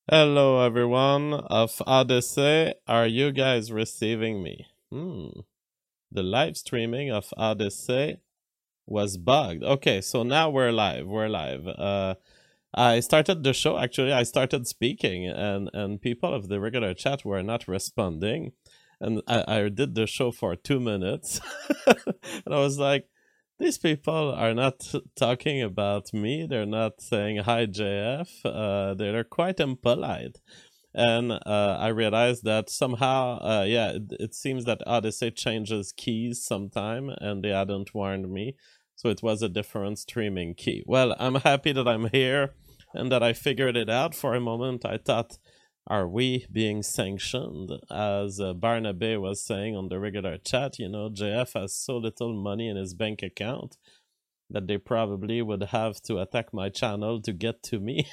Hello, everyone of Odyssey. Are you guys receiving me? The live streaming of Odyssey was bugged. Okay, so now we're live. We're live. I started the show. Actually, I started speaking, and people of the regular chat were not responding. And I did the show for 2 minutes, and I was like, these people are not talking about me. They're not saying hi, JF. They're quite impolite. And I realized that somehow, it seems that Odyssey changes keys sometime, and they hadn't warned me, so it was a different streaming key. Well, I'm happy that I'm here and that I figured it out. For a moment, I thought, are we being sanctioned? As Barnaby was saying on the regular chat, JF has so little money in his bank account that they probably would have to attack my channel to get to me.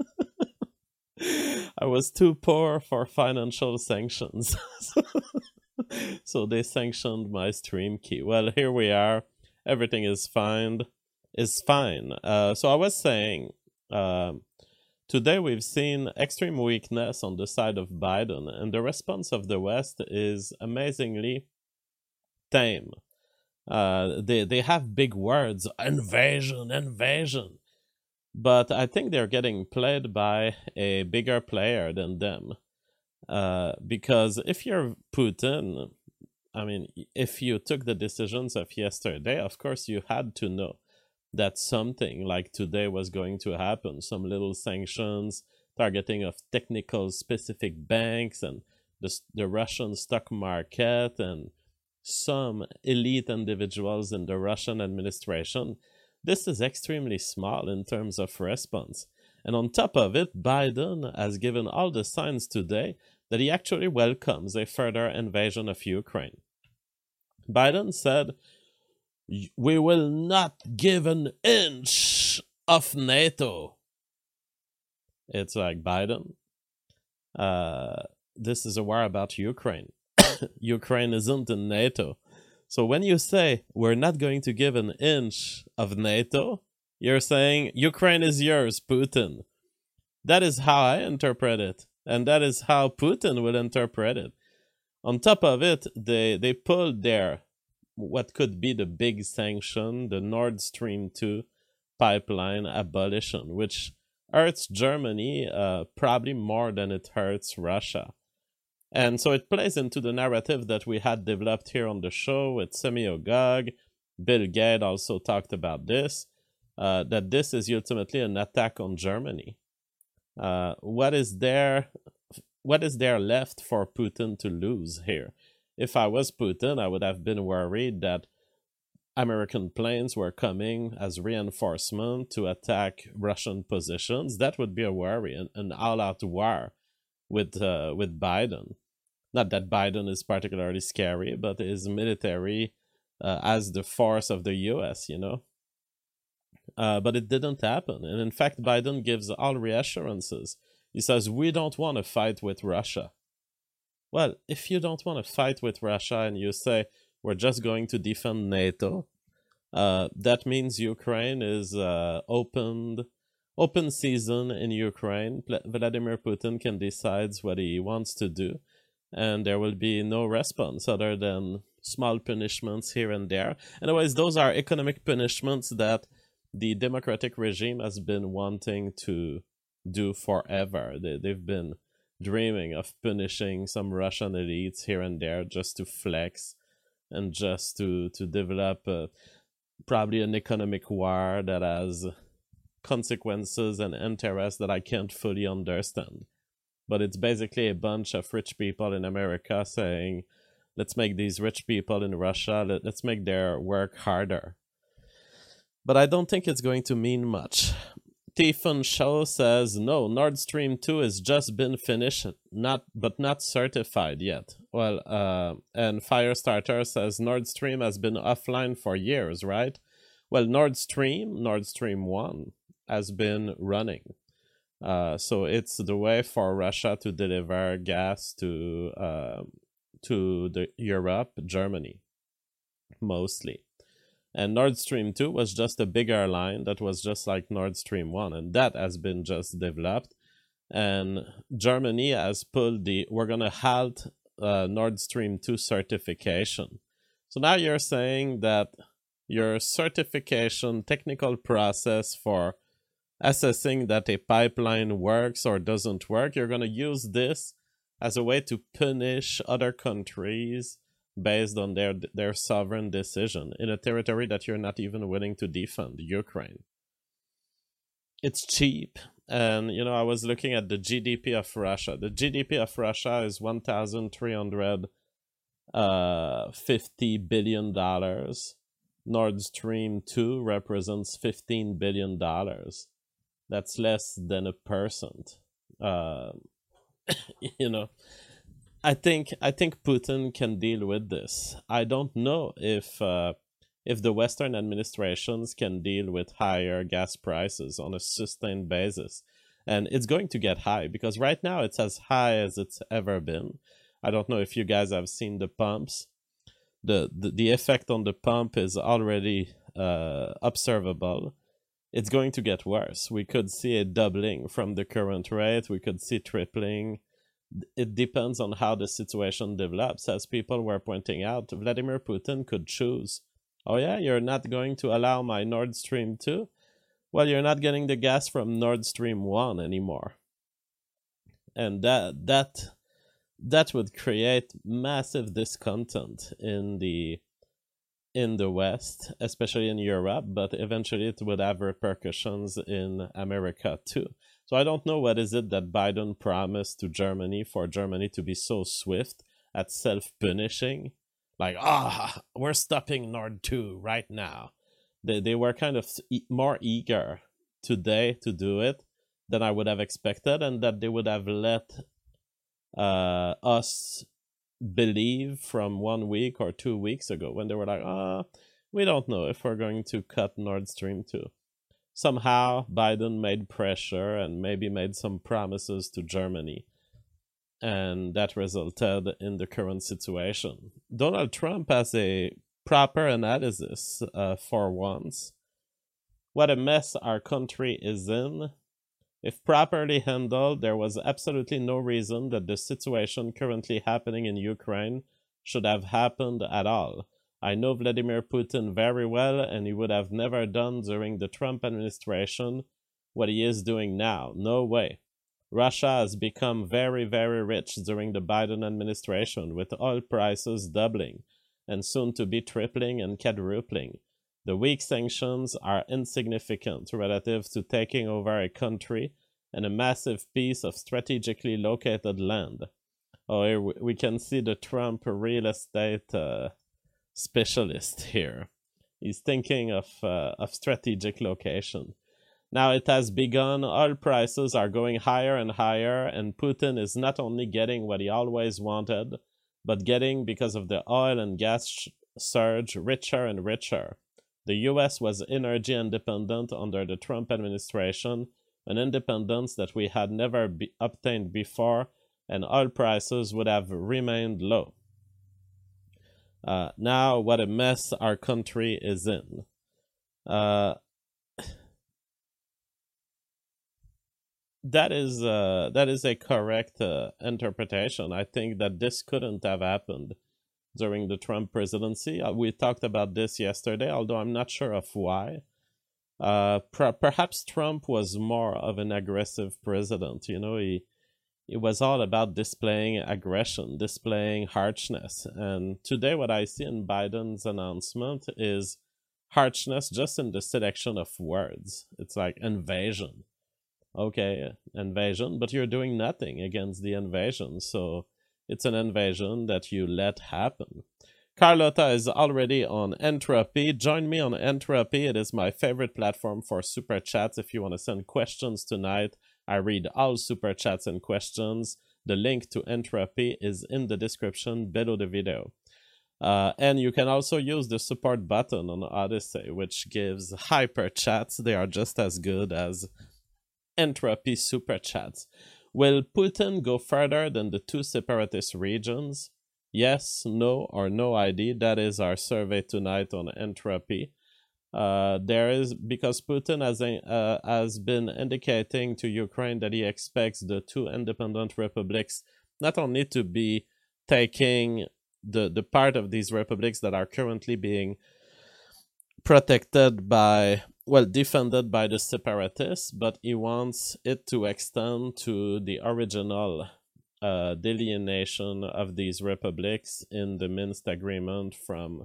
I was too poor for financial sanctions. So they sanctioned my stream key. Well, here we are. Everything is fine. So I was saying, uh, today we've seen extreme weakness on the side of Biden, and the response of the West is amazingly tame. They have big words, invasion, but I think they're getting played by a bigger player than them. Because if you're Putin, I mean, if you took the decisions of yesterday, of course you had to know that something like today was going to happen. Some little sanctions, targeting of technical specific banks and the Russian stock market and some elite individuals in the Russian administration. This is extremely small in terms of response. And on top of it, Biden has given all the signs today that he actually welcomes a further invasion of Ukraine. Biden said, "We will not give an inch of NATO." It's like, Biden, this is a war about Ukraine. Ukraine isn't in NATO. So when you say we're not going to give an inch of NATO, you're saying Ukraine is yours, Putin. That is how I interpret it. And that is how Putin will interpret it. On top of it, they pulled their what could be the big sanction, the Nord Stream 2 pipeline abolition, which hurts Germany probably more than it hurts Russia. And so it plays into the narrative that we had developed here on the show with Semi-Ogog. Bill Gates also talked about this, that this is ultimately an attack on Germany. What is there left for Putin to lose here? If I was Putin, I would have been worried that American planes were coming as reinforcement to attack Russian positions. That would be a worry, an all-out war with Biden. Not that Biden is particularly scary, but his military as the force of the U.S. But it didn't happen, and in fact, Biden gives all reassurances. He says, "We don't want to fight with Russia." Well, if you don't want to fight with Russia and you say we're just going to defend NATO, that means Ukraine is open season in Ukraine. Vladimir Putin can decide what he wants to do, and there will be no response other than small punishments here and there. Anyways, those are economic punishments that the democratic regime has been wanting to do forever. They've been dreaming of punishing some Russian elites here and there just to flex and just to develop probably an economic war that has consequences and interests that I can't fully understand. But it's basically a bunch of rich people in America saying, let's make these rich people in Russia, let's make their work harder. But I don't think it's going to mean much. Stephen Shaw says, no, Nord Stream 2 has just been finished, but not certified yet. Well, and Firestarter says Nord Stream has been offline for years, right? Well, Nord Stream 1, has been running. So it's the way for Russia to deliver gas to the Europe, Germany, mostly. And Nord Stream 2 was just a bigger line that was just like Nord Stream 1, and that has been just developed. And Germany has pulled we're going to halt Nord Stream 2 certification. So now you're saying that your certification technical process for assessing that a pipeline works or doesn't work, you're going to use this as a way to punish other countries based on their sovereign decision in a territory that you're not even willing to defend, Ukraine. It's cheap. And, I was looking at the GDP of Russia. The GDP of Russia is $1,350 billion. Nord Stream 2 represents $15 billion. That's less than 1%. I think Putin can deal with this. I don't know if the Western administrations can deal with higher gas prices on a sustained basis. And it's going to get high because right now it's as high as it's ever been. I don't know if you guys have seen the pumps. The effect on the pump is already observable. It's going to get worse. We could see a doubling from the current rate. We could see tripling. It depends on how the situation develops. As people were pointing out, Vladimir Putin could choose, oh yeah, you're not going to allow my Nord Stream 2? Well, you're not getting the gas from Nord Stream 1 anymore. And that would create massive discontent in the West, especially in Europe, but eventually it would have repercussions in America too. So I don't know what is it that Biden promised to Germany for Germany to be so swift at self-punishing. Like, we're stopping Nord 2 right now. They were kind of more eager today to do it than I would have expected, and that they would have let us believe from 1 week or 2 weeks ago when they were like, we don't know if we're going to cut Nord Stream 2. Somehow Biden made pressure and maybe made some promises to Germany, and that resulted in the current situation. Donald Trump has a proper analysis for once. What a mess our country is in. If properly handled, there was absolutely no reason that the situation currently happening in Ukraine should have happened at all. I know Vladimir Putin very well, and he would have never done during the Trump administration what he is doing now. No way. Russia has become very, very rich during the Biden administration, with oil prices doubling, and soon to be tripling and quadrupling. The weak sanctions are insignificant relative to taking over a country and a massive piece of strategically located land. Oh, here we can see the Trump real estate specialist here. He's thinking of strategic location. Now it has begun. Oil prices are going higher and higher, and Putin is not only getting what he always wanted, but getting, because of the oil and gas surge, richer and richer. The US was energy independent under the Trump administration, an independence that we had never obtained before, and oil prices would have remained low. Now, what a mess our country is in. That is a correct interpretation. I think that this couldn't have happened during the Trump presidency. We talked about this yesterday, although I'm not sure of why. Perhaps Trump was more of an aggressive president. It was all about displaying aggression, displaying harshness. And today what I see in Biden's announcement is harshness just in the selection of words. It's like invasion. Okay, invasion, but you're doing nothing against the invasion, so it's an invasion that you let happen. Carlotta is already on Entropy. Join me on Entropy. It is my favorite platform for super chats. If you want to send questions tonight, I read all super chats and questions. The link to Entropy is in the description below the video. And you can also use the support button on Odyssey, which gives hyper chats. They are just as good as Entropy super chats. Will Putin go further than the 2 separatist regions? Yes, no, or no ID. That is our survey tonight on Entropy. There is, because Putin has been indicating to Ukraine that he expects the two independent republics not only to be taking the part of these republics that are currently being protected by, well, defended by the separatists, but he wants it to extend to the original delineation of these republics in the Minsk agreement from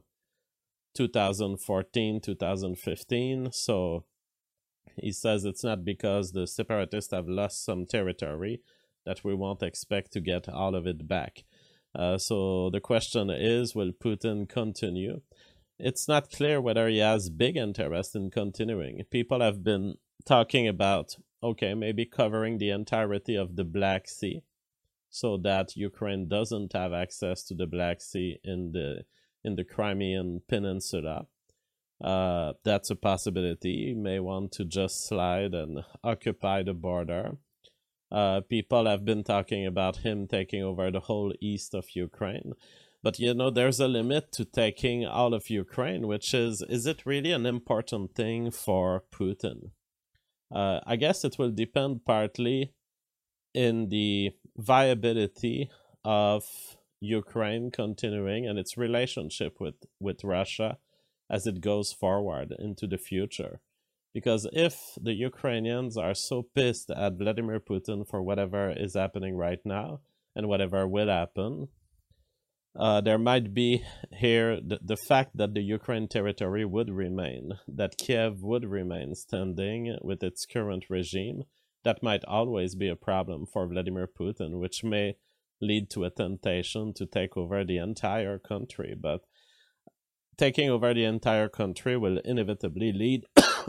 2014, 2015. So he says it's not because the separatists have lost some territory that we won't expect to get all of it back. So the question is, will Putin continue? It's not clear whether he has big interest in continuing. People have been talking about, okay, maybe covering the entirety of the Black Sea so that Ukraine doesn't have access to the Black Sea in the Crimean Peninsula. That's a possibility. He may want to just slide and occupy the border. People have been talking about him taking over the whole east of Ukraine. But, there's a limit to taking all of Ukraine, which is it really an important thing for Putin? I guess it will depend partly in the viability of Ukraine continuing and its relationship with Russia as it goes forward into the future. Because if the Ukrainians are so pissed at Vladimir Putin for whatever is happening right now and whatever will happen, there might be here the fact that the Ukraine territory would remain, that Kiev would remain standing with its current regime. That might always be a problem for Vladimir Putin, which may lead to a temptation to take over the entire country. But taking over the entire country will inevitably lead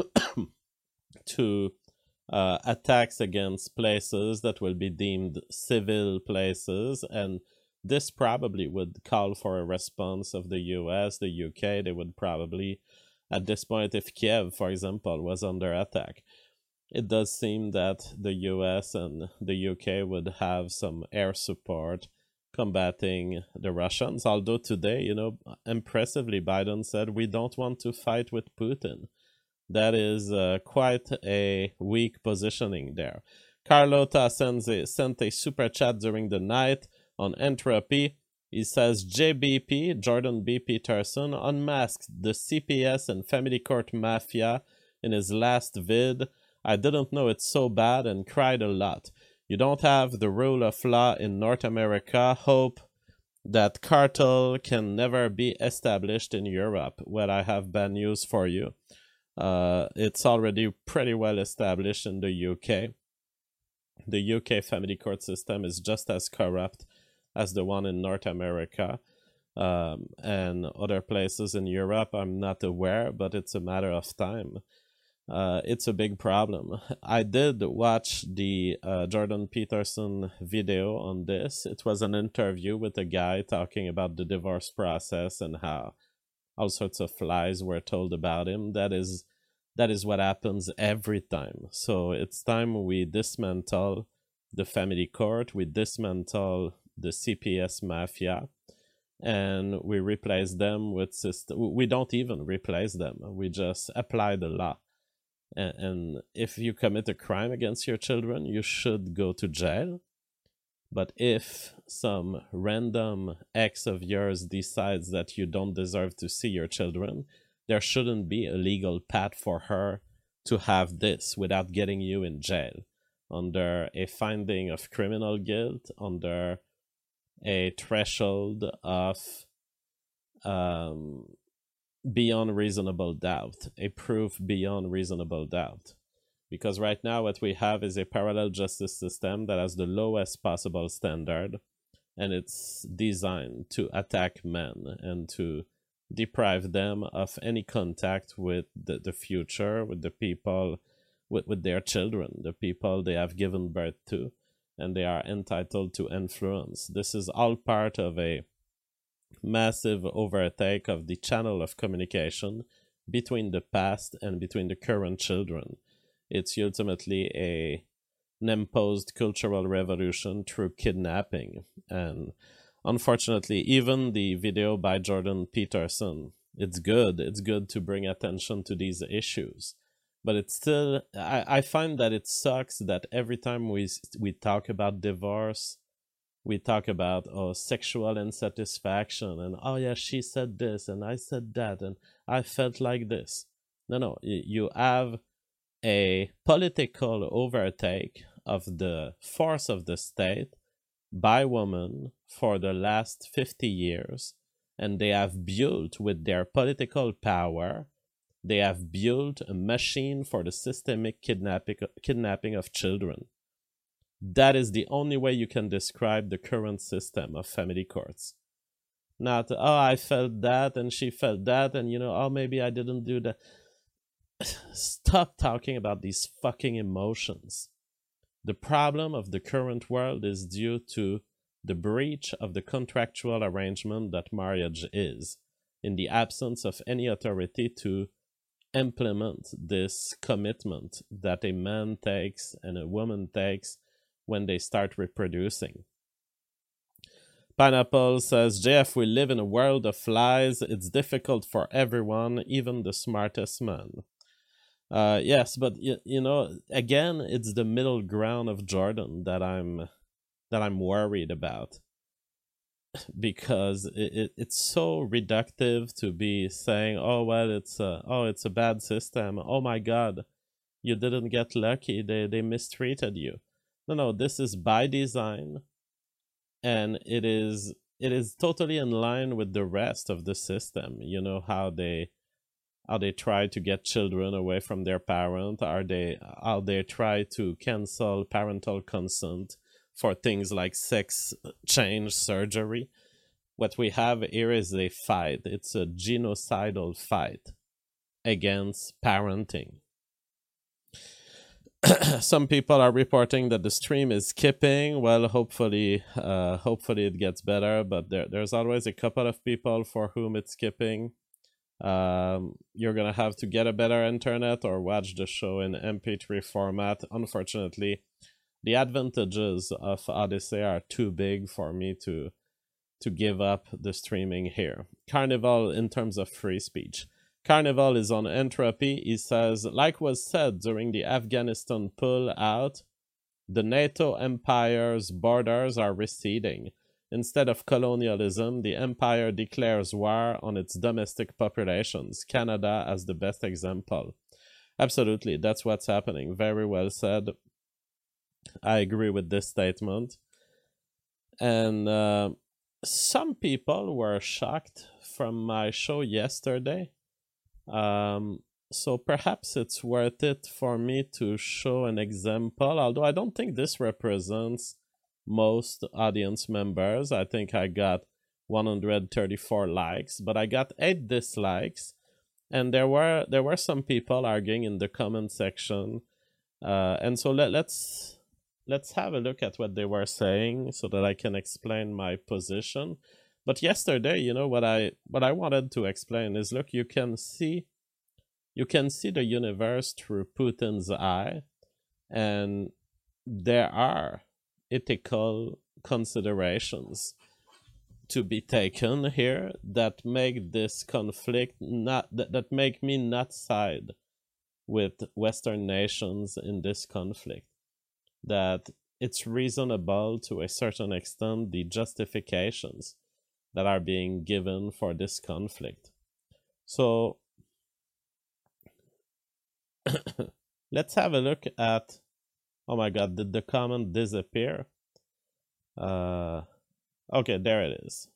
to attacks against places that will be deemed civil places, and this probably would call for a response of the US, the UK. They would probably, at this point, if Kiev, for example, was under attack, it does seem that the US and the UK would have some air support combating the Russians. Although today, impressively, Biden said, we don't want to fight with Putin. That is quite a weak positioning there. Carlota sent a super chat during the night on Entropy. He says, JBP, Jordan B. Peterson, unmasked the CPS and family court mafia in his last vid. I didn't know it's so bad and cried a lot. You don't have the rule of law in North America. Hope that cartel can never be established in Europe. Well, I have bad news for you. It's already pretty well established in the UK. The UK family court system is just as corrupt as the one in North America, and other places in Europe. I'm not aware, but it's a matter of time. It's a big problem. I did watch the Jordan Peterson video on this. It was an interview with a guy talking about the divorce process and how all sorts of lies were told about him. That is what happens every time. So it's time we dismantle the family court, we dismantle the CPS mafia, and we replace them with we don't even replace them. We just apply the law. And if you commit a crime against your children, you should go to jail. But if some random ex of yours decides that you don't deserve to see your children, there shouldn't be a legal path for her to have this without getting you in jail under a finding of criminal guilt, under a threshold of beyond reasonable doubt, a proof beyond reasonable doubt. Because right now what we have is a parallel justice system that has the lowest possible standard, and it's designed to attack men and to deprive them of any contact with the future, with the people, with their children, the people they have given birth to, and they are entitled to influence. This is all part of a massive overtake of the channel of communication between the past and between the current children. It's ultimately an imposed cultural revolution through kidnapping. And unfortunately, even the video by Jordan Peterson It's good. It's good to bring attention to these issues. But it's still, I find that it sucks that every time we talk about divorce, we talk about sexual insatisfaction and oh yeah, she said this and I said that and I felt like this. No, you have a political overtake of the force of the state by women for the last 50 years, and they have built with their political power, they have built a machine for the systemic kidnapping of children. That is the only way you can describe the current system of family courts. Not, oh, I felt that and she felt that, and oh, maybe I didn't do that. Stop talking about these fucking emotions. The problem of the current world is due to the breach of the contractual arrangement that marriage is, in the absence of any authority to implement this commitment that a man takes and a woman takes when they start reproducing. Pineapple says, JF, we live in a world of lies. It's difficult for everyone, even the smartest man. Yes, but again, it's the middle ground of Jordan that I'm worried about, because it's so reductive to be saying, oh well, it's a bad system. Oh my God, you didn't get lucky. They mistreated you. No, this is by design, and it is totally in line with the rest of the system. You know how they try to get children away from their parent, how they try to cancel parental consent for things like sex change surgery. What we have here is a fight. It's a genocidal fight against parenting. Some people are reporting that the stream is skipping. Well, hopefully it gets better, but there's always a couple of people for whom it's skipping. You're gonna have to get a better internet or watch the show in MP3 format. Unfortunately, the advantages of Odyssey are too big for me to give up the streaming here. Carnival, in terms of free speech, Carnival is on entropy. He says, like was said during the Afghanistan pull out, the NATO empire's borders are receding. Instead of colonialism, the empire declares war on its domestic populations. Canada as the best example. Absolutely, that's what's happening. Very well said. I agree with this statement. And some people were shocked from my show yesterday. So perhaps it's worth it for me to show an example, although I don't think this represents most audience members. I think I got 134 likes, but I got 8 dislikes, and there were some people arguing in the comment section, and so let's have a look at what they were saying so that I can explain my position. But yesterday, what I wanted to explain is, look, you can see the universe through Putin's eye, and there are ethical considerations to be taken here that make this conflict that make me not side with Western nations in this conflict. That it's reasonable to a certain extent, the justifications that are being given for this conflict. So let's have a look at, oh my God, did the comment disappear? Okay, there it is.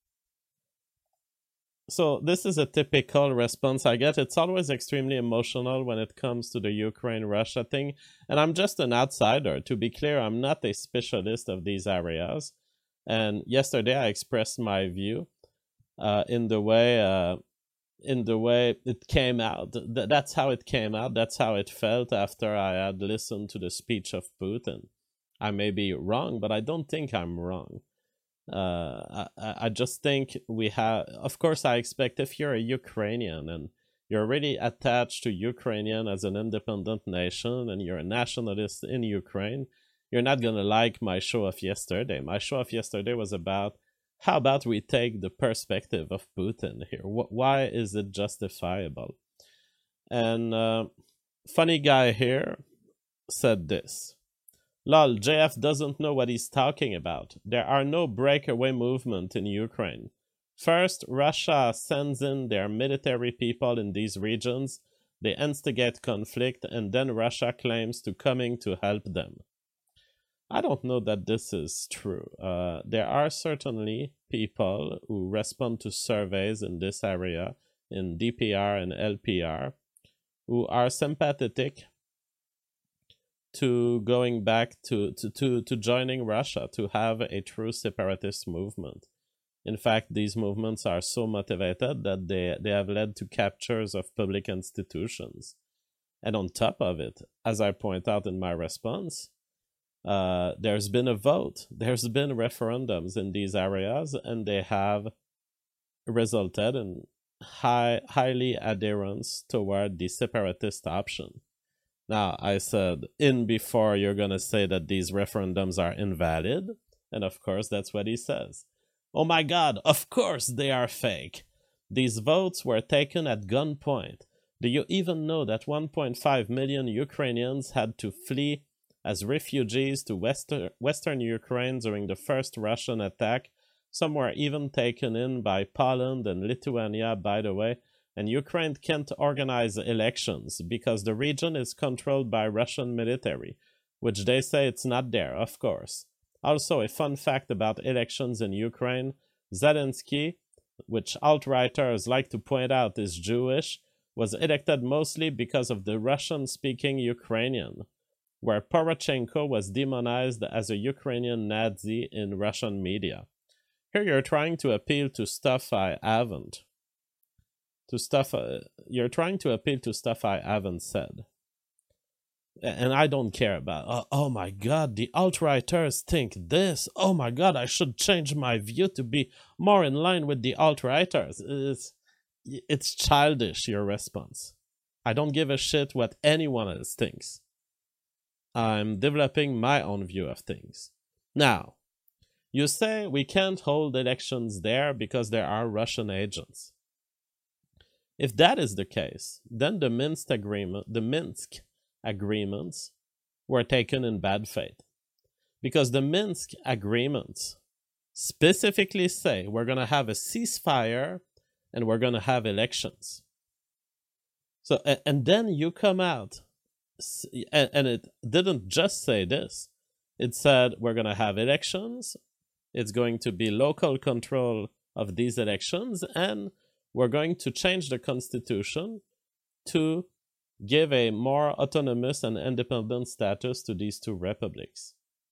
So this is a typical response I get. It's always extremely emotional when it comes to the Ukraine-Russia thing. And I'm just an outsider. To be clear, I'm not a specialist of these areas. And yesterday I expressed my view in the way it came out. That's how it came out. That's how it felt after I had listened to the speech of Putin. I may be wrong, but I don't think I'm wrong. I just think we have, of course, I expect if you're a Ukrainian and you're really attached to Ukrainian as an independent nation and you're a nationalist in Ukraine, you're not going to like my show of yesterday. My show of yesterday was about how about we take the perspective of Putin here? Why is it justifiable? And funny guy here said this. Lol, JF doesn't know what he's talking about. There are no breakaway movement in Ukraine. First, Russia sends in their military people in these regions, they instigate conflict, and then Russia claims to coming to help them. I don't know that this is true. There are certainly people who respond to surveys in this area, in DPR and LPR, who are sympathetic to going back to joining Russia, to have a true separatist movement. In fact, these movements are so motivated that they have led to captures of public institutions. And on top of it, as I point out in my response, there's been a vote, there's been referendums in these areas, and they have resulted in highly adherence toward the separatist option. Now, I said in before you're going to say that these referendums are invalid, and of course that's what he says. Oh my god, of course they are fake. These votes were taken at gunpoint. Do you even know that 1.5 million Ukrainians had to flee as refugees to western Ukraine during the first Russian attack? Some were even taken in by Poland and Lithuania, by the way, and Ukraine can't organize elections because the region is controlled by Russian military, which they say it's not there, of course. Also, a fun fact about elections in Ukraine, Zelensky, which alt-righters like to point out is Jewish, was elected mostly because of the Russian-speaking Ukrainian, where Poroshenko was demonized as a Ukrainian Nazi in Russian media. Here you're trying to appeal to stuff I haven't. You're trying to appeal to stuff I haven't said. And I don't care about, oh my god, the alt-righters think this. Oh my god, I should change my view to be more in line with the alt-righters. It's childish, your response. I don't give a shit what anyone else thinks. I'm developing my own view of things. Now, you say we can't hold elections there because there are Russian agents. If that is the case, then the Minsk agreements were taken in bad faith. Because the Minsk agreements specifically say we're going to have a ceasefire and we're going to have elections. So, and then you come out, and it didn't just say this. It said we're going to have elections, it's going to be local control of these elections, and we're going to change the constitution to give a more autonomous and independent status to these two republics.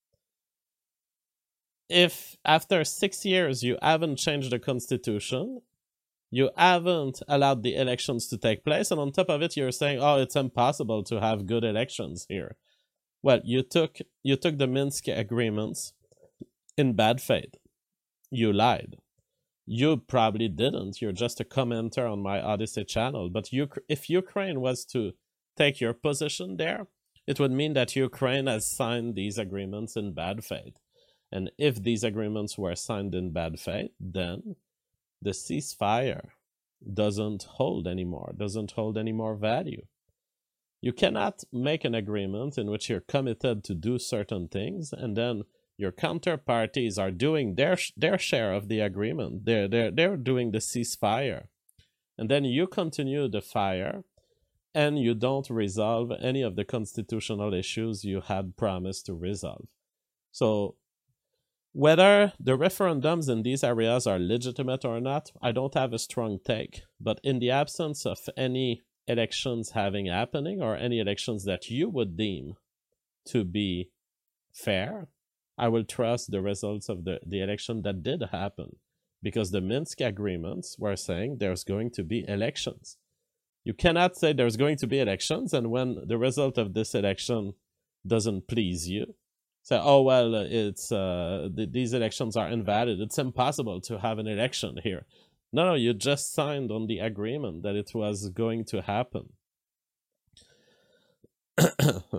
If after 6 years you haven't changed the constitution, you haven't allowed the elections to take place, and on top of it you're saying, oh, it's impossible to have good elections here. Well, you took the Minsk agreements in bad faith. You lied. You probably didn't. You're just a commenter on my Odyssey channel. But if Ukraine was to take your position there, it would mean that Ukraine has signed these agreements in bad faith. And if these agreements were signed in bad faith, then the ceasefire doesn't hold any more value. You cannot make an agreement in which you're committed to do certain things, and then your counterparties are doing their share of the agreement. They're doing the ceasefire. And then you continue the fire, and you don't resolve any of the constitutional issues you had promised to resolve. So, whether the referendums in these areas are legitimate or not, I don't have a strong take. But in the absence of any elections happening, or any elections that you would deem to be fair, I will trust the results of the election that did happen, because the Minsk agreements were saying there's going to be elections. You cannot say there's going to be elections, and when the result of this election doesn't please you, say, oh, well, it's these elections are invalid. It's impossible to have an election here. No, you just signed on the agreement that it was going to happen.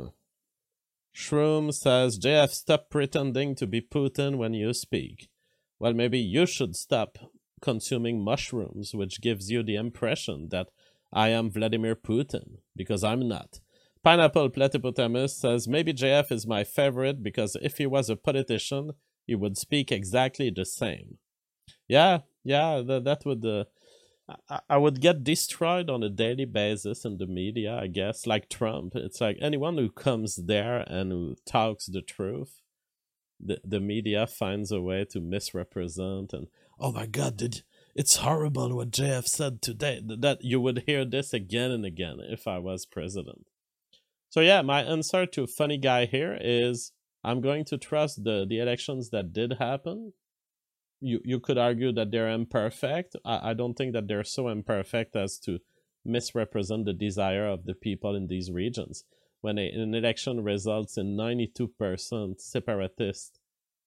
Shroom says, JF, stop pretending to be Putin when you speak. Well, maybe you should stop consuming mushrooms, which gives you the impression that I am Vladimir Putin, because I'm not. Pineapple Platypotamus says maybe JF is my favorite because if he was a politician, he would speak exactly the same. Yeah, that would. I would get destroyed on a daily basis in the media, I guess, like Trump. It's like anyone who comes there and who talks the truth, the media finds a way to misrepresent. And oh my God, it's horrible what JF said today. That you would hear this again and again if I was president. So yeah, my answer to funny guy here is I'm going to trust the elections that did happen. You could argue that they're imperfect. I don't think that they're so imperfect as to misrepresent the desire of the people in these regions. When an election results in 92% separatist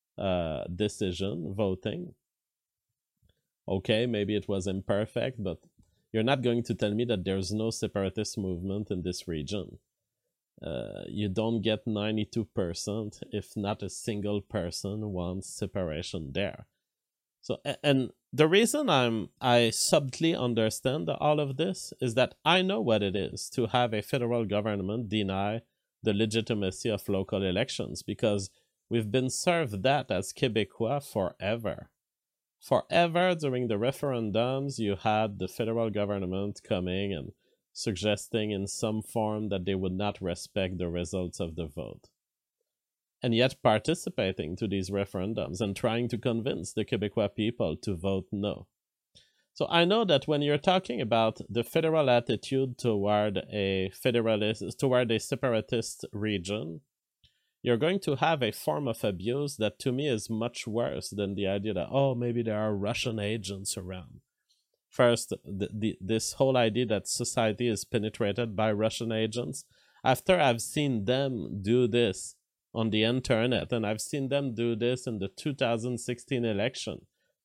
decision voting, okay, maybe it was imperfect, but you're not going to tell me that there's no separatist movement in this region. You don't get 92% if not a single person wants separation there. So, and the reason I subtly understand all of this is that I know what it is to have a federal government deny the legitimacy of local elections, because we've been served that as Québécois forever. Forever during the referendums, you had the federal government coming and suggesting in some form that they would not respect the results of the vote, and yet participating to these referendums and trying to convince the Quebecois people to vote no. So I know that when you're talking about the federal attitude toward a separatist region, you're going to have a form of abuse that to me is much worse than the idea that, oh, maybe there are Russian agents around. First, this whole idea that society is penetrated by Russian agents, after I've seen them do this on the internet, and I've seen them do this in the 2016 election,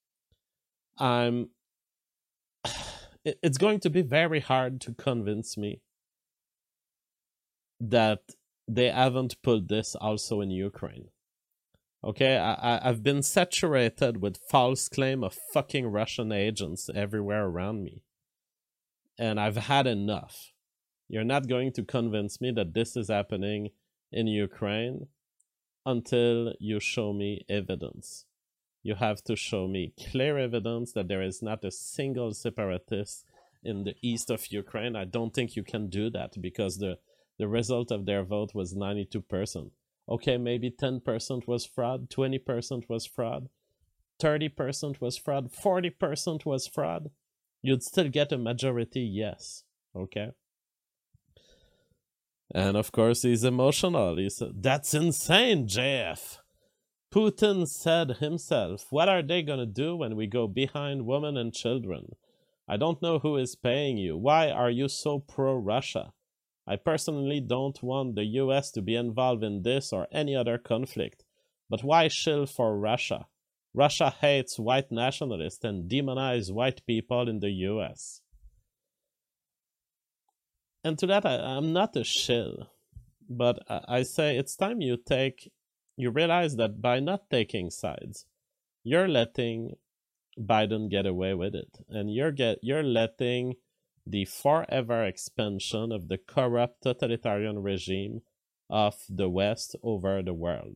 it's going to be very hard to convince me that they haven't pulled this also in Ukraine. Okay, I've been saturated with false claim of fucking Russian agents everywhere around me, and I've had enough. You're not going to convince me that this is happening in Ukraine until you show me evidence. You have to show me clear evidence that there is not a single separatist in the east of Ukraine. I don't think you can do that because the result of their vote was 92%. Okay, maybe 10% was fraud, 20% was fraud, 30% was fraud, 40% was fraud. You'd still get a majority yes, okay? And of course, he's emotional. He said, that's insane, JF. Putin said himself, what are they going to do when we go behind women and children? I don't know who is paying you. Why are you so pro-Russia? I personally don't want the US to be involved in this or any other conflict. But why shill for Russia? Russia hates white nationalists and demonizes white people in the US. And to that, I'm not a shill. But I say it's time you realize that by not taking sides, you're letting Biden get away with it. And you're letting the forever expansion of the corrupt totalitarian regime of the West over the world.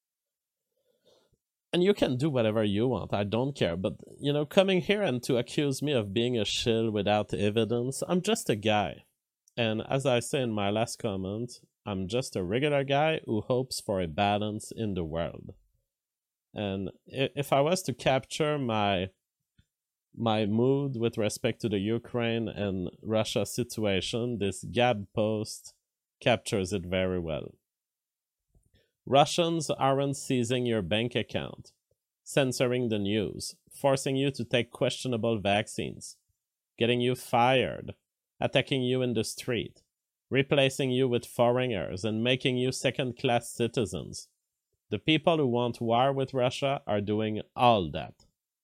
And you can do whatever you want, I don't care. But, coming here and to accuse me of being a shill without evidence, I'm just a guy. And as I say in my last comment, I'm just a regular guy who hopes for a balance in the world. And if I was to capture my mood with respect to the Ukraine and Russia situation, this Gab post captures it very well. Russians aren't seizing your bank account, censoring the news, forcing you to take questionable vaccines, getting you fired, attacking you in the street, replacing you with foreigners, and making you second-class citizens. The people who want war with Russia are doing all that.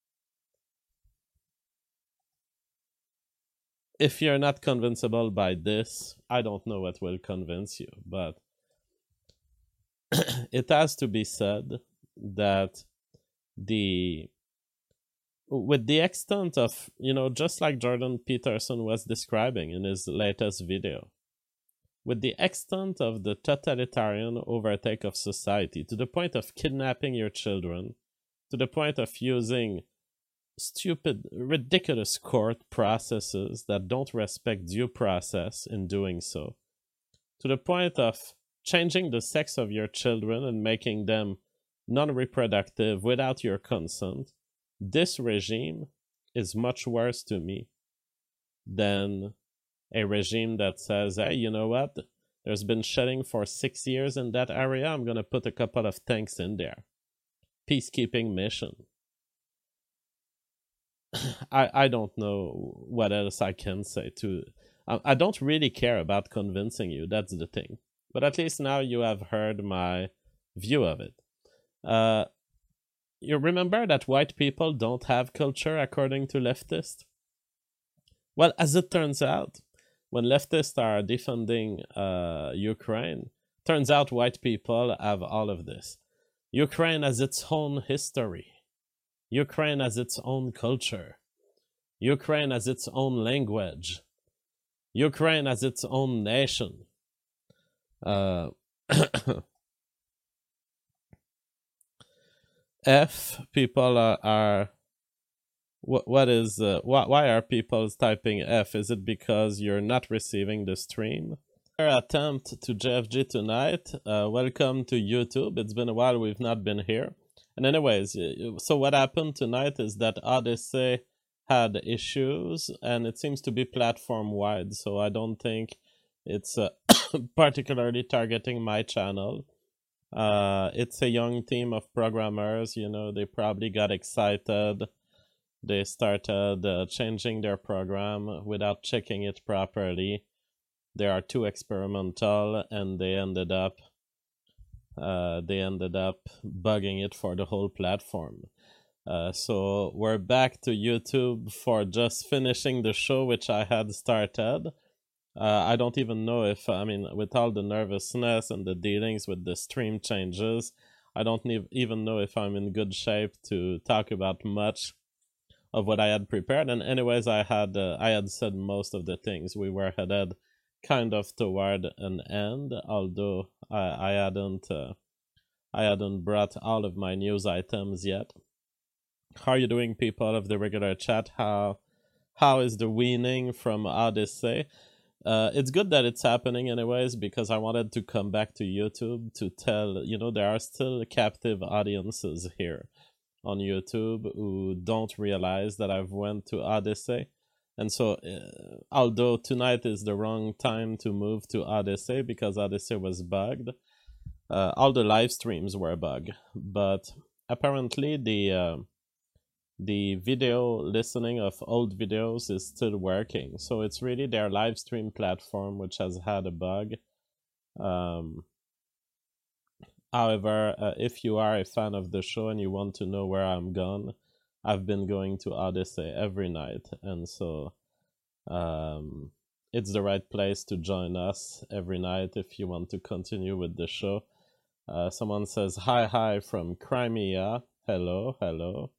If you're not convincible by this, I don't know what will convince you, but it has to be said that the with the extent of, just like Jordan Peterson was describing in his latest video, with the extent of the totalitarian overtake of society, to the point of kidnapping your children, to the point of using stupid, ridiculous court processes that don't respect due process in doing so, to the point of changing the sex of your children and making them non-reproductive without your consent, this regime is much worse to me than a regime that says, hey, you know what? There's been shedding for 6 years in that area. I'm going to put a couple of tanks in there. Peacekeeping mission. I don't know what else I can say to... I don't really care about convincing you. That's the thing. But at least now you have heard my view of it. You remember that white people don't have culture according to leftists? Well, as it turns out, when leftists are defending Ukraine, turns out white people have all of this. Ukraine has its own history. Ukraine has its own culture. Ukraine has its own language. Ukraine has its own nation. F people are what is why are people typing F? Is it because you're not receiving the stream? Our attempt to JFG tonight. Welcome to YouTube. It's been a while we've not been here. And anyways, so what happened tonight is that Odyssey had issues, and it seems to be platform wide. So I don't think it's particularly targeting my channel. It's a young team of programmers, they probably got excited. They started changing their program without checking it properly. They are too experimental, and they ended up bugging it for the whole platform. So we're back to YouTube for just finishing the show, which I had started. I don't even know if, with all the nervousness and the dealings with the stream changes, I don't even know if I'm in good shape to talk about much of what I had prepared. And anyways, I had said most of the things. We were headed kind of toward an end, although I hadn't brought all of my news items yet. How are you doing, people of the regular chat? How is the weaning from Odyssey? It's good that it's happening anyways, because I wanted to come back to YouTube to tell, there are still captive audiences here on YouTube who don't realize that I've went to Odyssey. And so, although tonight is the wrong time to move to Odyssey because Odyssey was bugged, all the live streams were bugged. But apparently the video listening of old videos is still working. So it's really their live stream platform which has had a bug. However, if you are a fan of the show and you want to know where I'm gone, I've been going to Odyssey every night. And so it's the right place to join us every night if you want to continue with the show. Someone says, hi from Crimea. Hello.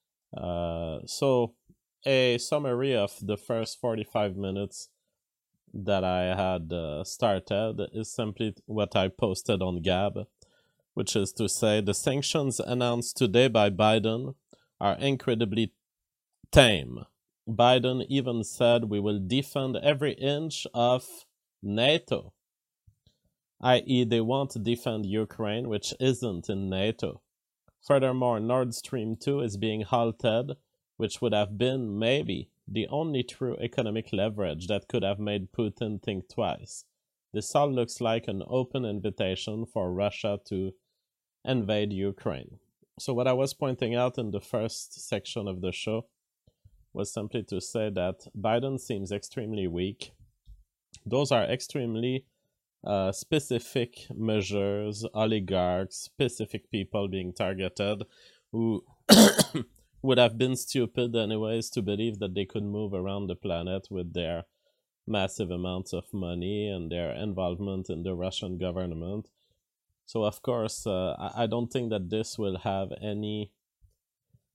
So a summary of the first 45 minutes that I had started is simply what I posted on Gab, which is to say the sanctions announced today by Biden are incredibly tame. Biden even said we will defend every inch of NATO, i.e. they want to defend Ukraine, which isn't in NATO. Furthermore, Nord Stream 2 is being halted, which would have been, maybe, the only true economic leverage that could have made Putin think twice. This all looks like an open invitation for Russia to invade Ukraine. So what I was pointing out in the first section of the show was simply to say that Biden seems extremely weak. Those are extremely specific measures, oligarchs, specific people being targeted who would have been stupid anyways to believe that they could move around the planet with their massive amounts of money and their involvement in the Russian government. So of course, I don't think that this will have any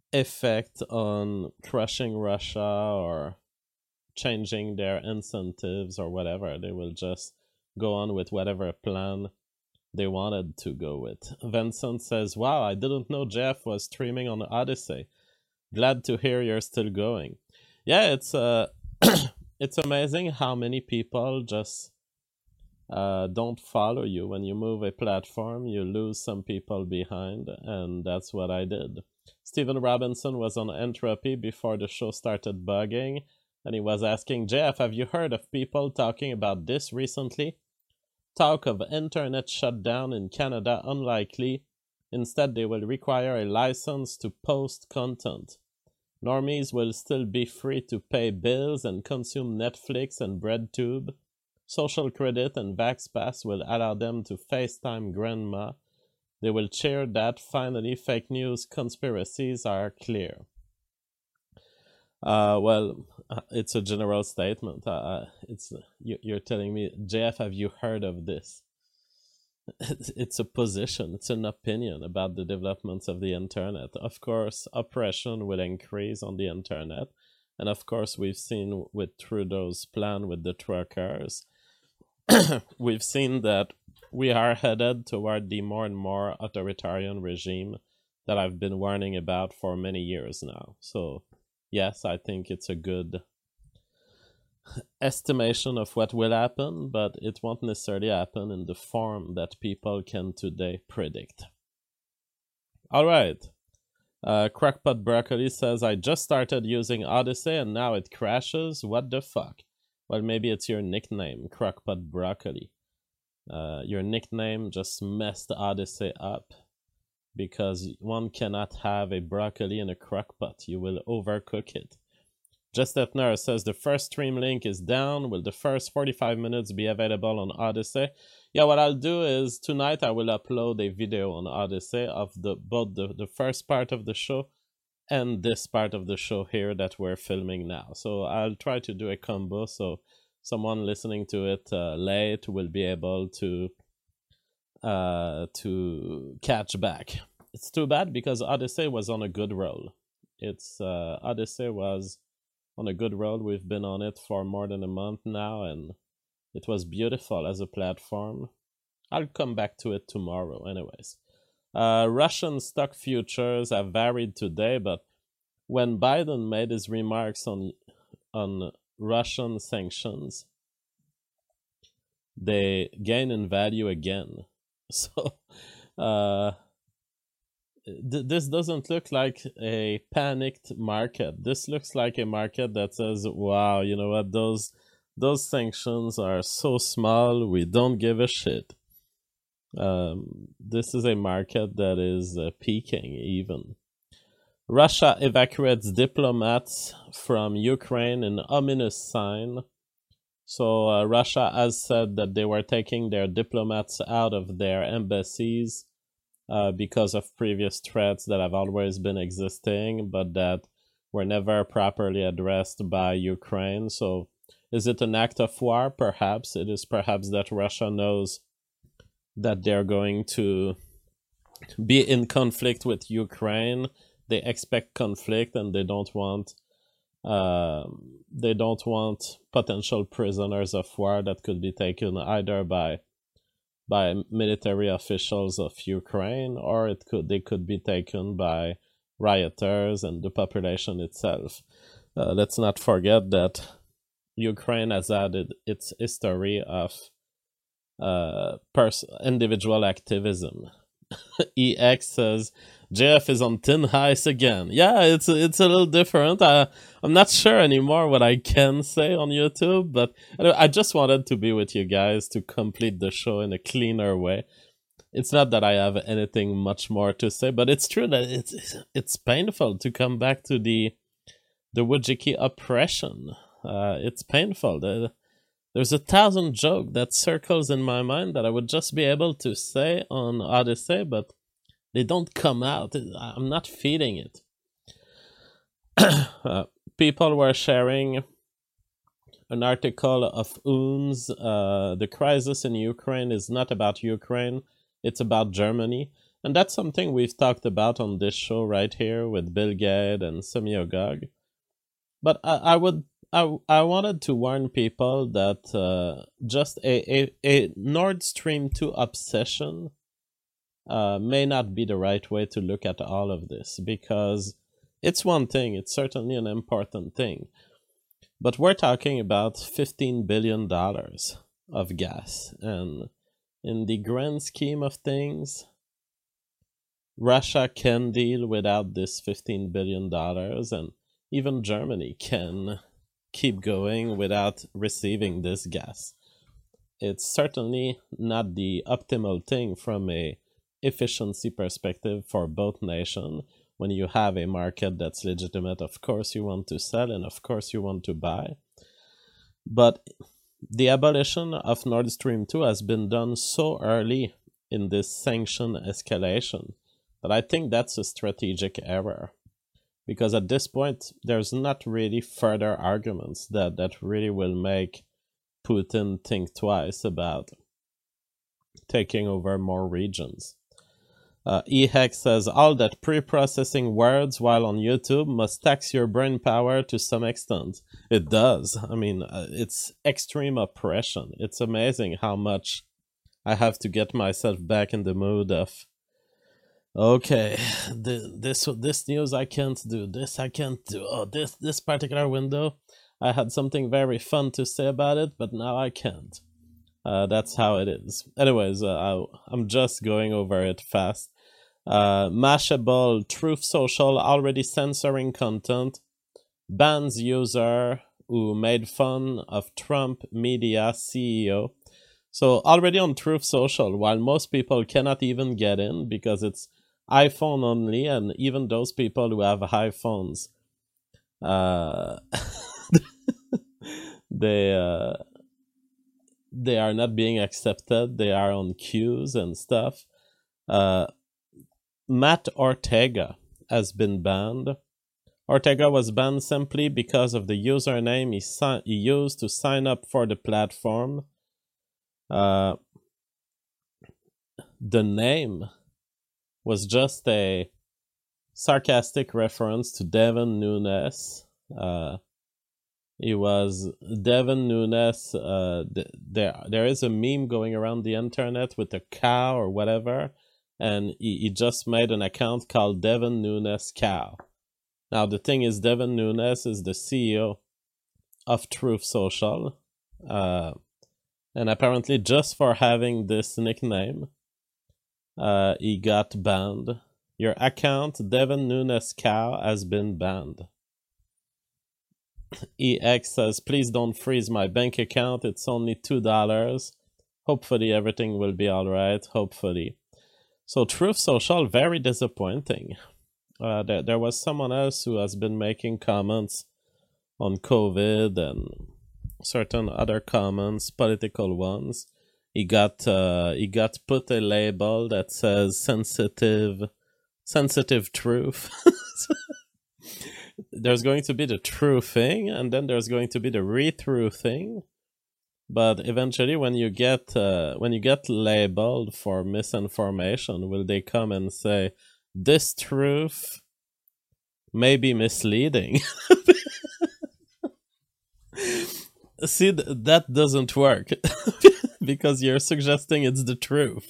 effect on crushing Russia or changing their incentives or whatever. They will just go on with whatever plan they wanted to go with. Vincent says, wow, I didn't know Jeff was streaming on Odyssey. Glad to hear you're still going. Yeah, it's it's amazing how many people just don't follow you. When you move a platform, you lose some people behind, and that's what I did. Stephen Robinson was on Entropy before the show started bugging, and he was asking, Jeff, have you heard of people talking about this recently? Talk of internet shutdown in Canada unlikely. Instead, they will require a license to post content. Normies will still be free to pay bills and consume Netflix and BreadTube. Social credit and VaxPass will allow them to FaceTime grandma. They will cheer that finally fake news conspiracies are clear. Well, it's a general statement. You're telling me, Jeff, have you heard of this? It's a position, it's an opinion about the developments of the internet. Of course, oppression will increase on the internet. And of course, we've seen with Trudeau's plan with the truckers, we've seen that we are headed toward the more and more authoritarian regime that I've been warning about for many years now. So, yes, I think it's a good estimation of what will happen, but it won't necessarily happen in the form that people can today predict. All right. Crackpot Broccoli says, I just started using Odyssey and now it crashes. What the fuck? Well, maybe it's your nickname, Crackpot Broccoli. Your nickname just messed Odyssey up because one cannot have a broccoli in a crockpot. You will overcook it. Just Etner says the first stream link is down. Will the first 45 minutes be available on Odyssey? Yeah, what I'll do is tonight I will upload a video on Odyssey of both the first part of the show and this part of the show here that we're filming now. So I'll try to do a combo so someone listening to it late will be able to catch back. It's too bad because Odyssey was on a good roll. Odyssey was on a good road. We've been on it for more than a month now, and it was beautiful as a platform. I'll come back to it tomorrow anyways. Russian stock futures have varied today, but when Biden made his remarks on Russian sanctions, they gain in value again. So this doesn't look like a panicked market. This looks like a market that says, wow, you know what, those sanctions are so small, we don't give a shit. This is a market that is peaking even. Russia evacuates diplomats from Ukraine in ominous sign. So Russia has said that they were taking their diplomats out of their embassies because of previous threats that have always been existing, but that were never properly addressed by Ukraine. So is it an act of war? Perhaps. It is perhaps that Russia knows that they're going to be in conflict with Ukraine. They expect conflict and they don't want potential prisoners of war that could be taken either by military officials of Ukraine, or they could be taken by rioters and the population itself. Let's not forget that Ukraine has added its history of individual activism. EX says JF is on thin ice again. Yeah, it's a little different. I'm not sure anymore what I can say on YouTube, but I just wanted to be with you guys to complete the show in a cleaner way. It's not that I have anything much more to say, but it's true that it's painful to come back to the Wujiki oppression. It's painful. There's 1,000 jokes that circles in my mind that I would just be able to say on Odyssey, but they don't come out. I'm not feeding it. People were sharing an article of Oons. The crisis in Ukraine is not about Ukraine. It's about Germany. And that's something we've talked about on this show right here with Bill Gates and Semyogog. But I wanted to warn people that just a Nord Stream 2 obsession may not be the right way to look at all of this, because it's one thing, it's certainly an important thing, but we're talking about $15 billion of gas, and in the grand scheme of things, Russia can deal without this $15 billion, and even Germany can keep going without receiving this gas. It's certainly not the optimal thing from a efficiency perspective for both nations. When you have a market that's legitimate, of course you want to sell and of course you want to buy. But the abolition of Nord Stream 2 has been done so early in this sanction escalation that I think that's a strategic error. Because at this point, there's not really further arguments that really will make Putin think twice about taking over more regions. EHEX says, all that pre-processing words while on YouTube must tax your brain power to some extent. It does. I mean, it's extreme oppression. It's amazing how much I have to get myself back in the mood of, okay, this news I can't do, this I can't do, oh, this particular window, I had something very fun to say about it, but now I can't. That's how it is. Anyways, I'm just going over it fast. Mashable, Truth Social already censoring content, bans user who made fun of Trump media CEO. So already on Truth Social, while most people cannot even get in because it's iPhone only, and even those people who have iPhones, they are not being accepted. They are on queues and stuff. Matt Ortega has been banned. Ortega was banned simply because of the username he used to sign up for the platform. The name was just a sarcastic reference to Devin Nunes. He was Devin Nunes. There is a meme going around the internet with a cow or whatever, and he just made an account called Devin Nunes Cow. Now the thing is, Devin Nunes is the CEO of Truth Social, and apparently just for having this nickname, he got banned. Your account, Devin Nunes Cow, has been banned. EX says, please don't freeze my bank account. It's only $2. Hopefully everything will be alright. Hopefully. So Truth Social, very disappointing. There was someone else who has been making comments on COVID and certain other comments, political ones. He got put a label that says sensitive truth. There's going to be the true thing, and then there's going to be the re-true thing. But eventually, when you get labeled for misinformation, will they come and say this truth may be misleading? See, that doesn't work because you're suggesting it's the truth.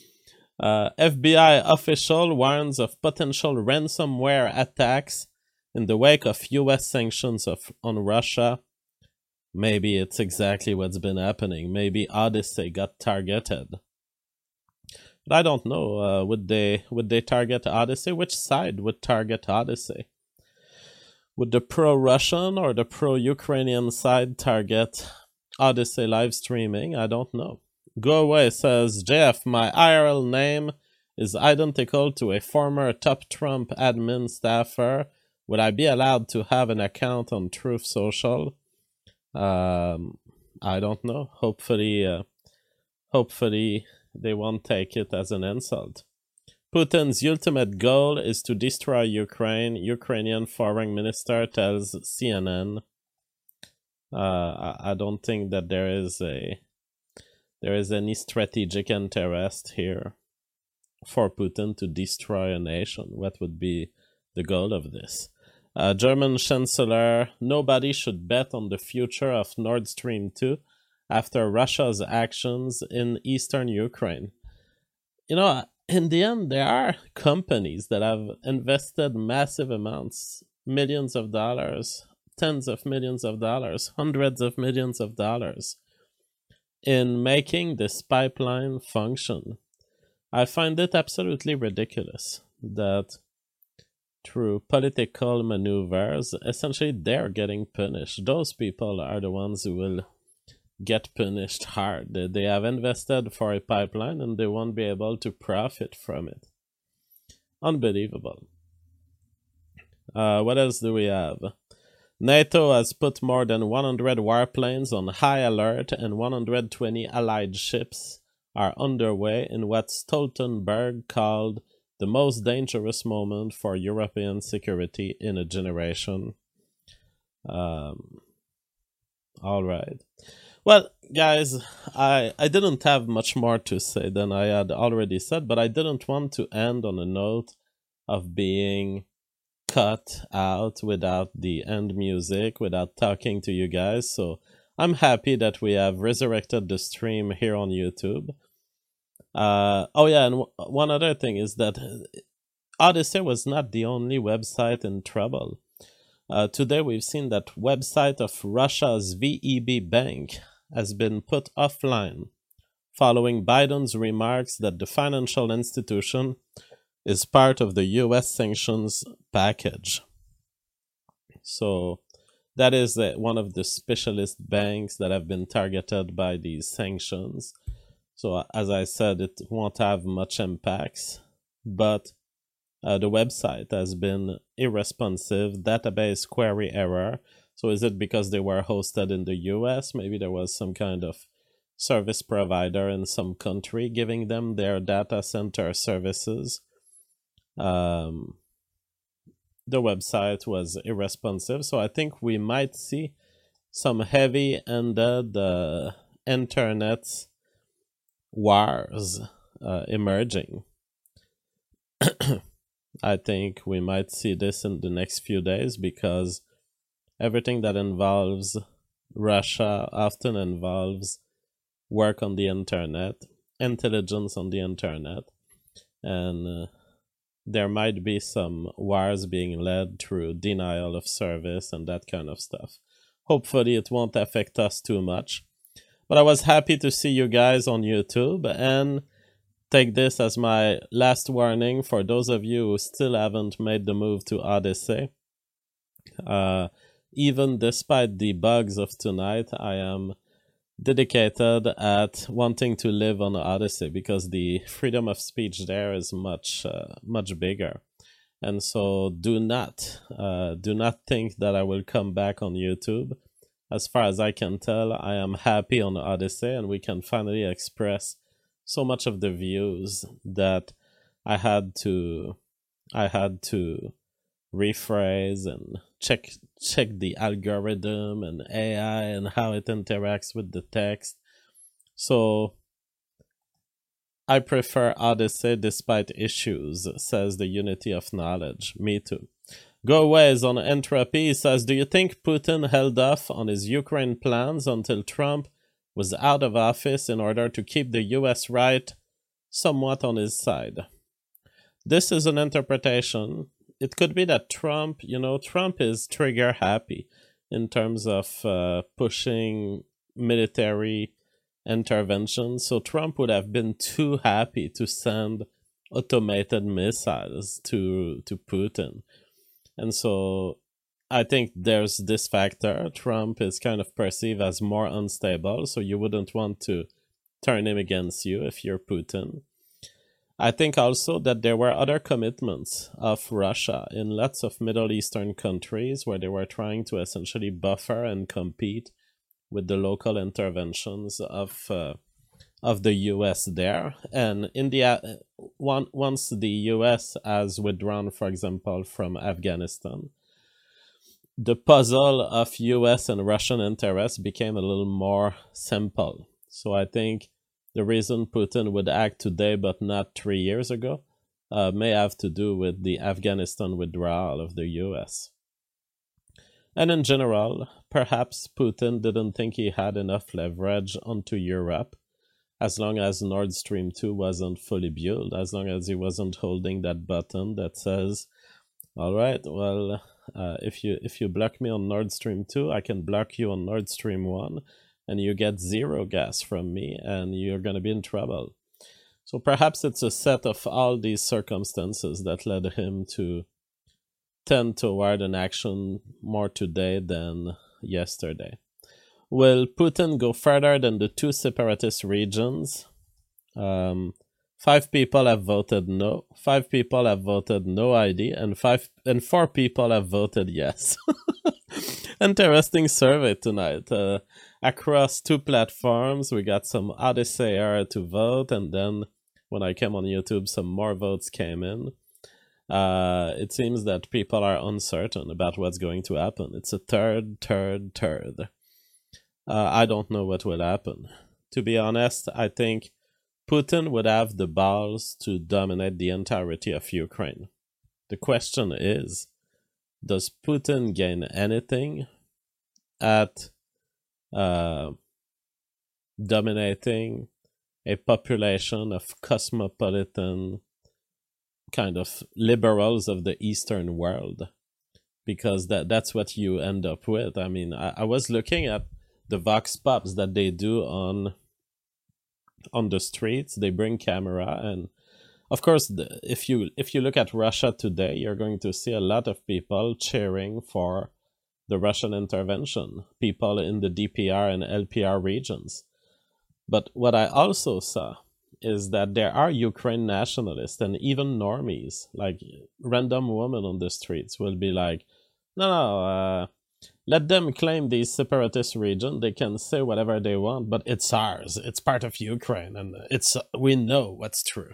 FBI official warns of potential ransomware attacks in the wake of U.S. sanctions on Russia. Maybe it's exactly what's been happening. Maybe Odyssey got targeted. But I don't know. Would they target Odyssey? Which side would target Odyssey? Would the pro-Russian or the pro-Ukrainian side target Odyssey live streaming? I don't know. Go Away says, JF, my IRL name is identical to a former top Trump admin staffer. Would I be allowed to have an account on Truth Social? I don't know. Hopefully they won't take it as an insult. Putin's ultimate goal is to destroy Ukraine, Ukrainian foreign minister tells CNN. I don't think that there is any strategic interest here. for Putin to destroy a nation? What would be the goal of this? German Chancellor, nobody should bet on the future of Nord Stream 2 after Russia's actions in eastern Ukraine. In the end, there are companies that have invested massive amounts, millions of dollars, tens of millions of dollars, hundreds of millions of dollars in making this pipeline function. I find it absolutely ridiculous that through political maneuvers, essentially they're getting punished. Those people are the ones who will get punished hard. They have invested for a pipeline and they won't be able to profit from it. Unbelievable. What else do we have? NATO has put more than 100 warplanes on high alert and 120 allied ships are underway in what Stoltenberg called the most dangerous moment for European security in a generation. All right. Well, guys, I didn't have much more to say than I had already said, but I didn't want to end on a note of being cut out without the end music, without talking to you guys. So I'm happy that we have resurrected the stream here on YouTube. Oh yeah, and one other thing is that Odysee was not the only website in trouble. Today we've seen that website of Russia's VEB Bank has been put offline following Biden's remarks that the financial institution is part of the US sanctions package. So that is one of the specialist banks that have been targeted by these sanctions. So as I said, it won't have much impacts, but the website has been irresponsive, database query error. So is it because they were hosted in the US? Maybe there was some kind of service provider in some country giving them their data center services. The website was irresponsive, so I think we might see some heavy-handed internet wars emerging. I think we might see this in the next few days because everything that involves Russia often involves work on the internet, intelligence on the internet, and there might be some wars being led through denial of service and that kind of stuff. Hopefully it won't affect us too much. But I was happy to see you guys on YouTube, and take this as my last warning for those of you who still haven't made the move to Odysee. Even despite the bugs of tonight, I am dedicated at wanting to live on Odysee because the freedom of speech there is much bigger. And so do not think that I will come back on YouTube. As far as I can tell, I am happy on Odysee, and we can finally express so much of the views that I had to rephrase and check the algorithm and AI and how it interacts with the text. So I prefer Odysee despite issues, says the Unity of Knowledge. Me too. Go Ways on Entropy says, do you think Putin held off on his Ukraine plans until Trump was out of office in order to keep the US right somewhat on his side? This is an interpretation. It could be that Trump is trigger happy in terms of pushing military intervention. So Trump would have been too happy to send automated missiles to Putin. And so I think there's this factor. Trump is kind of perceived as more unstable, so you wouldn't want to turn him against you if you're Putin. I think also that there were other commitments of Russia in lots of Middle Eastern countries where they were trying to essentially buffer and compete with the local interventions of the US there. And once the US has withdrawn, for example, from Afghanistan, the puzzle of US and Russian interests became a little more simple. So I think the reason Putin would act today but not 3 years ago may have to do with the Afghanistan withdrawal of the US. And in general, perhaps Putin didn't think he had enough leverage onto Europe as long as Nord Stream 2 wasn't fully built, as long as he wasn't holding that button that says, all right, well, if you block me on Nord Stream 2, I can block you on Nord Stream 1, and you get zero gas from me, and you're going to be in trouble. So perhaps it's a set of all these circumstances that led him to tend toward an action more today than yesterday. Will Putin go further than the two separatist regions? 5 people have voted no, 5 people have voted no ID, and 4 people have voted yes. Interesting survey tonight. Across 2 platforms, we got some Odyssey to vote, and then when I came on YouTube, some more votes came in. It seems that people are uncertain about what's going to happen. It's a third. I don't know what will happen. To be honest, I think Putin would have the balls to dominate the entirety of Ukraine. The question is, does Putin gain anything at dominating a population of cosmopolitan kind of liberals of the Eastern world? Because that's what you end up with. I mean, I was looking at the vox pops that they do on the streets. They bring camera, and of course, if you look at Russia today, you're going to see a lot of people cheering for the Russian intervention, people in the DPR and LPR regions. But what I also saw is that there are Ukraine nationalists and even normies, like random women on the streets will be like, no, let them claim these separatist region. They can say whatever they want, but it's ours. It's part of Ukraine, and we know what's true.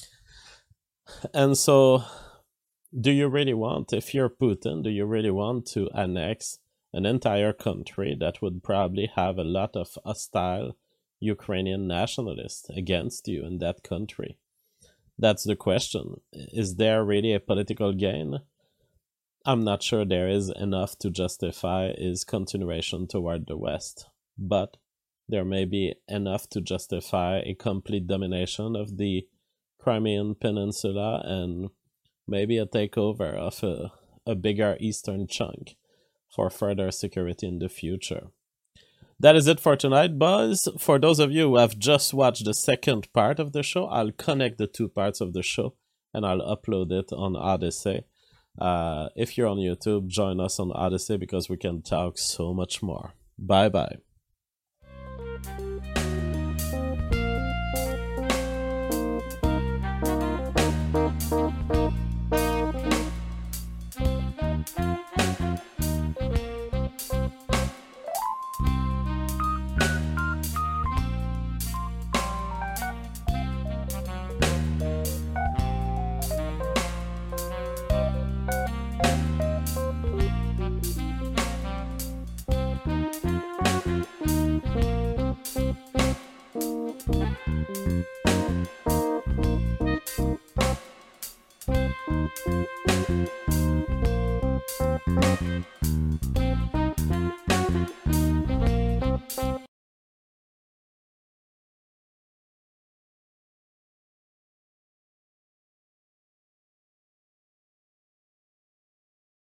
And so, do you really want, if you're Putin, do you really want to annex an entire country that would probably have a lot of hostile Ukrainian nationalists against you in that country? That's the question. Is there really a political gain? I'm not sure there is enough to justify his continuation toward the West, but there may be enough to justify a complete domination of the Crimean Peninsula and maybe a takeover of a bigger eastern chunk for further security in the future. That is it for tonight, Buzz. For those of you who have just watched the second part of the show, I'll connect the 2 parts of the show and I'll upload it on Odyssey. If you're on YouTube, join us on Odyssey because we can talk so much more. Bye-bye.